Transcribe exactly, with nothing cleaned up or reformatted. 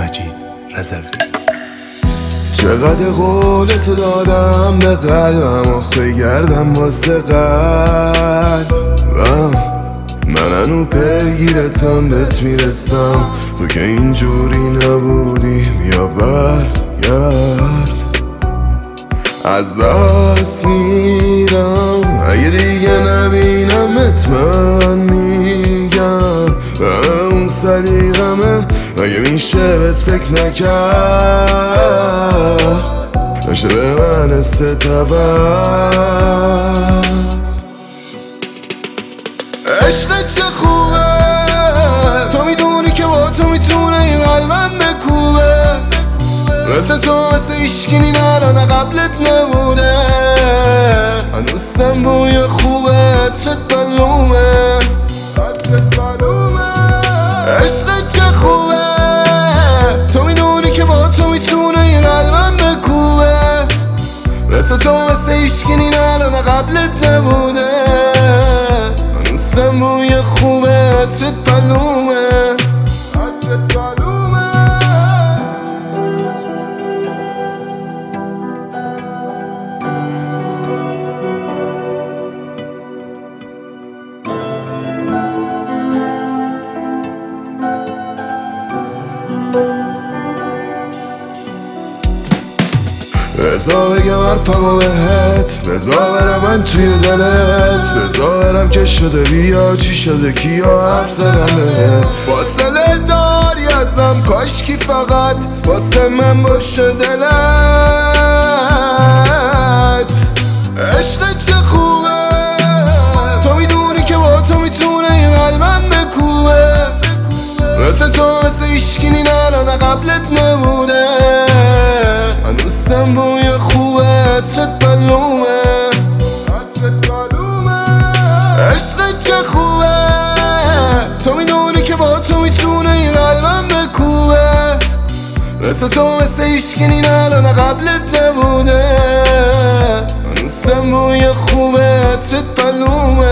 مجید رضوی. چقدر قولتو دادم به قلبم، آخه گردم واسه قلبم. من هنو پیگیرتم بهت میرسم، تو که اینجوری نبودی بیا برگرد. از دست میرم اگه دیگه نبینمت، من میگم به اون صدیقمه. اگه میشه بهت فکر نکرد، نشه به من ستبست. عشق چه خوبه، تو میدونی که با تو میتونه این قلبم بکوبه. مثل تو مثل ایشگینی ندانه قبلت نبوده. هنوزم بوی خوبه، عطرت معلومه. عشق چه خوبه، تو میدونی که با تو میتونه این قلبم بکوبه. مثل تو مثل ایشگینی ندانه قبلت نبوده. هنوزم بوی خوبه، عطرت معلومه. عطرت معلومه. بزا بگم حرفمو بهت، بزا برم من توی دلت، بزا برم که شده بیا چی شده کیا حرف زدم بهت. فاصله داری ازم کاشکی فقط واسه من باشه دلت. عشق چه خوبه، تو میدونی که با تو میتونه این قلبم بکوبه. مثل تو مثل ایشگینی ندانه قبلت نبوده. هنوزم بوی خوبه، عطرت معلومه. عطرت معلومه. عشق چه خوبه، تو میدونی که با تو میتونه این قلبم بکوبه. مثل تو مثل ایشگینی ندانه قبلت نبوده. هنوزم بوی خوبه، عطرت معلومه.